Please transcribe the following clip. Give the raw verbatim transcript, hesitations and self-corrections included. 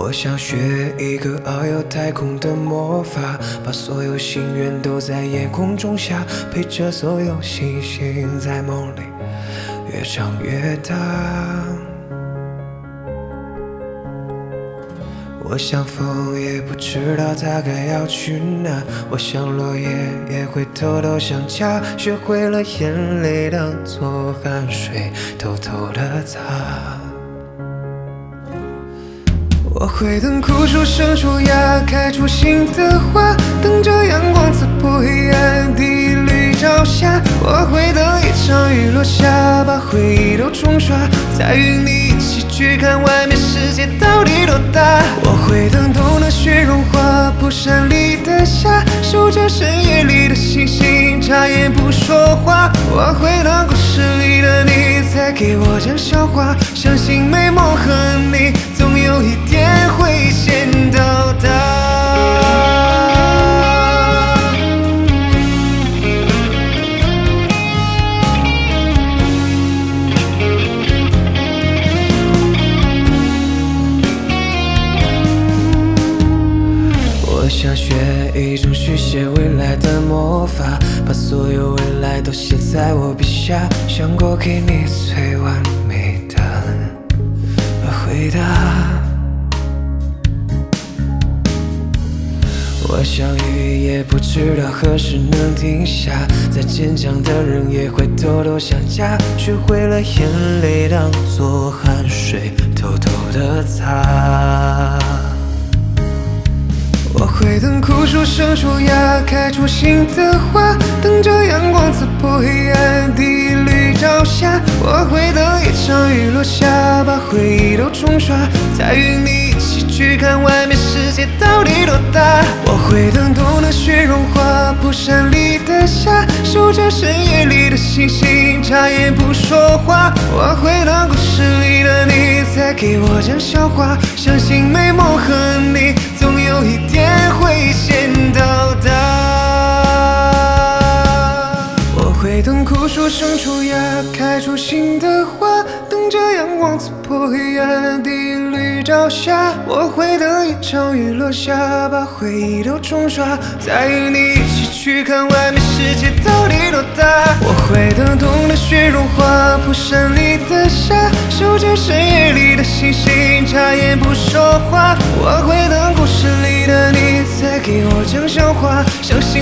我想学一个遨游太空的魔法，把所有心愿都在夜空中下，陪着所有星星在梦里越长越大。我想风也不知道它该要去哪，我想落叶也会偷偷想家，学会了眼泪当作汗水偷偷的擦。我会等枯树生出芽，开出新的花，等着阳光刺破黑暗，第一缕朝霞。我会等一场雨落下，把回忆都冲刷，再与你一起去看外面世界到底多大。我会等冬的雪融化，蒲扇里的夏，守着深夜里的星星，眨眼不说话。我会等故事里的你再给我讲笑话，相信美梦和你总有一天会先到达。我想学一种续写未来的魔法，把所有未来都写在我笔下，想过给你最完美的回答。我想雨也不知道何时能停下，再坚强的人也会偷偷想家，学会了眼泪当作汗水偷偷的擦。我会等枯树生出芽，开出新的花，等着阳光刺破黑暗，第一缕朝霞。我会等一场雨落下，把回忆都冲刷，再与你一起去看外面世界到底多大。我会等冬的雪融化，蒲扇里的夏，守着深夜里的星星，眨眼不说话。我会等故事里的你再给我讲笑话，相信美梦和你总有一天会先到达。我会等枯树生出芽，开出新的花，等着阳光刺破黑暗，第一缕朝霞。我会等一场雨落下，把回忆都冲刷，再与你一起去看外面世界到底多大。我会等冬的雪融化，蒲扇里的夏，守着深夜里的星星，眨眼不说话。我会等故事里的你再给我讲笑话，相信